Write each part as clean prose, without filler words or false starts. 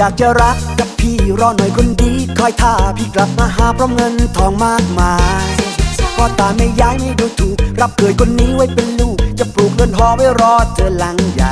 ากจะรักกับพี่รอหน่อยคนดีคอยท่าพี่กลับมาหาเพราะเงินทองมากมายพ่อตาไม่ย้ายไม่ดูถูกรับเกิดคนนี้ไว้เป็นลูกจะปลูกเรือนหอไว้รอเธอหลังใหญ่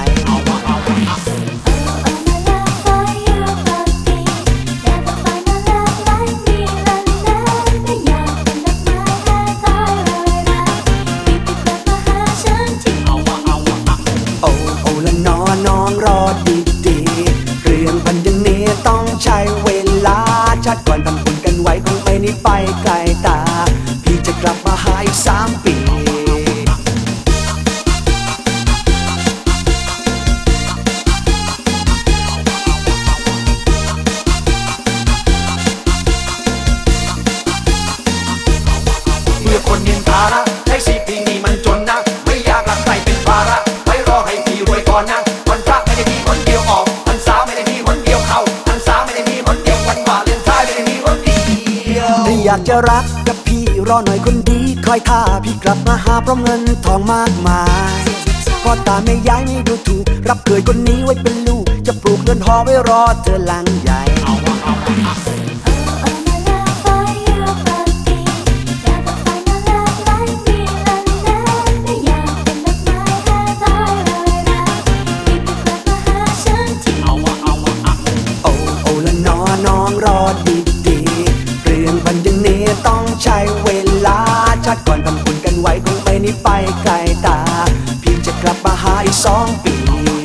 น้องรอดีๆเรื่องพันอย่างนี้ต้องใช้เวลาชาติก่อนทำบุญกันไว้คงไม่นี้ไปไกลตาพี่จะกลับมาหาอีก3 ปีเมื่อคนเห็นภาระใช้ชีวิตนี้มันจนนะไม่อยากรักใครเป็นภาระไว้รอให้พี่รวยก่อนนะวันพระไม่ได้มีคนเดียวออกวันเสาร์ไม่ได้มีคนเดียวเข้าวันเสาร์ไม่ได้มีคนเดียววันวาเลนไทน์ไม่ได้มีคนเดียวถ้าอยากจะรักกับพี่รอหน่อยคนดีคอยท่าพี่กลับมาหาเพราะเงินทองมากมายพ่อตาไม่ย้ายไม่ดูถูกรับเกิดคนนี้ไว้เป็นลูกจะปลูกเรือนหอไว้รอเธอหลังใหญ่น้องรอดีๆเรื่องพันอย่างนี้ต้องใช้เวลาชาติก่อนทำบุญกันไว้คงไม่นี้ไปไกลตาพี่จะกลับมาหาอีก2 ปี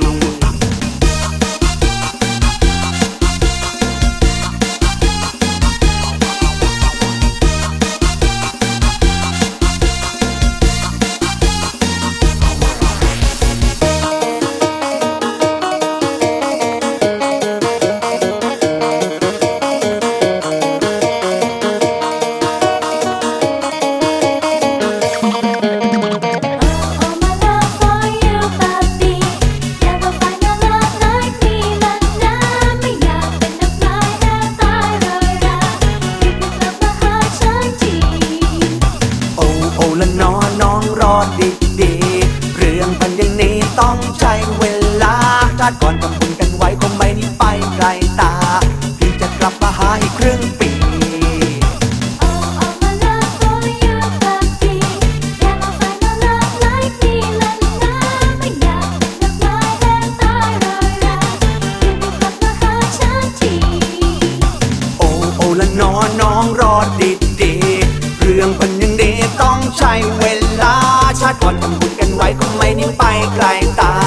น้องรอดีๆเรื่องพันอย่างนี้ต้องใช้เวลาชาติก่อนทำบุญกันไว้คงไม่นี้ไปไกลตาพี่จะกลับมาหาอีกครึ่งปีน้องรอดีๆเรื่องพันอย่างนี้ต้องใช้เวลาชาติก่อนทำบุญกันไว้คงไม่นี้ไปไกลตา